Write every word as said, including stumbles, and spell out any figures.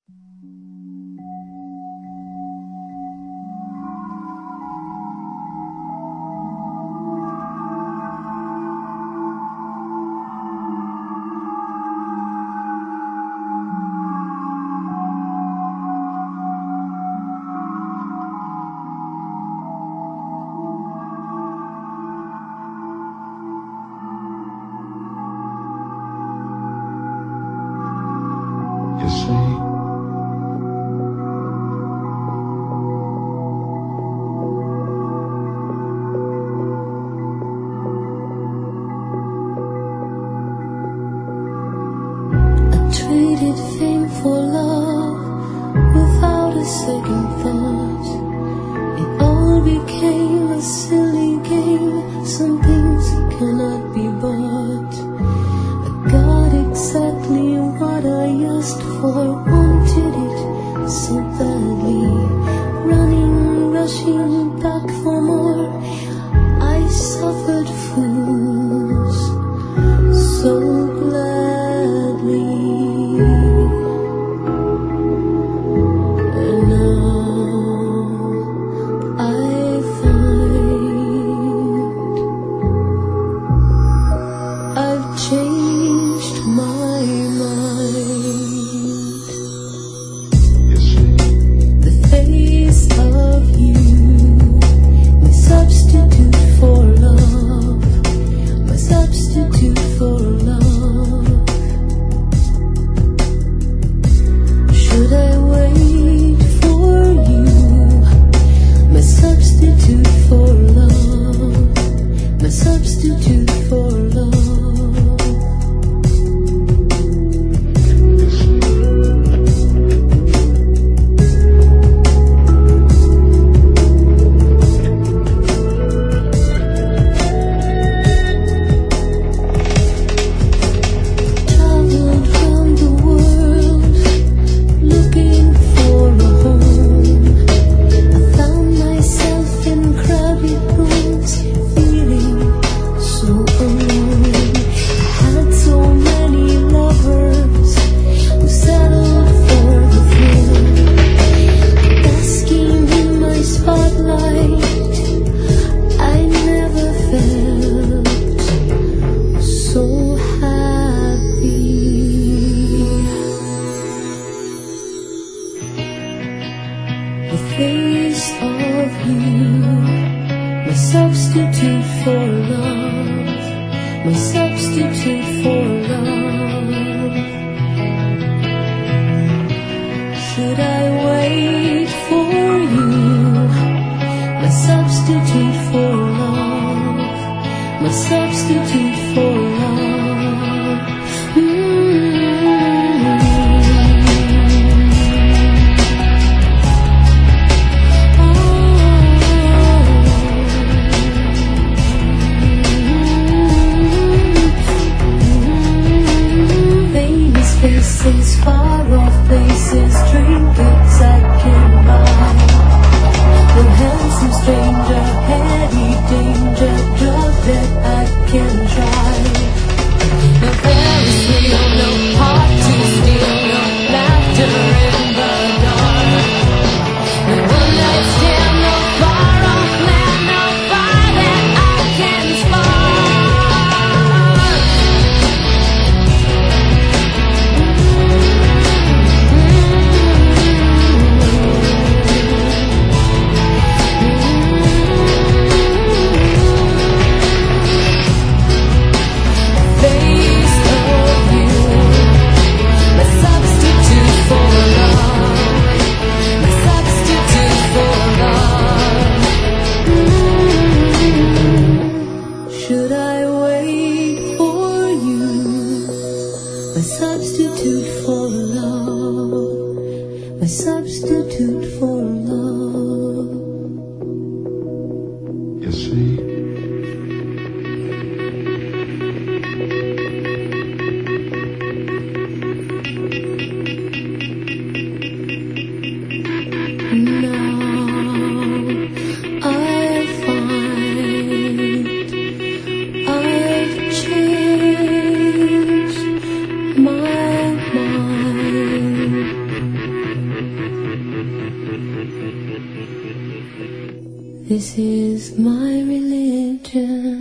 You see, I traded fame for love without a second thought. It all became a silly game. Some things cannot be bought. I got exactly what I asked for, wanted it so badly. Running, rushing back for more, I suffered fools so gladly. And now I find I've changed my mind. you see, The face of you, my substitute for love, my substitute for love. Should I wait for you, my substitute for love, my substitute for love? you see. Traveled round the world looking for a home. I found myself in crowded rooms, feeling so alone. I had so many lovers who settled for the thrill, basking in my spotlight. I never felt so happy. The face of you, my substitute for love, my substitute for love. Should I wait for you, my substitute for love, my substitute for love? Mm. Famous faces, far off places, drinking This is my religion.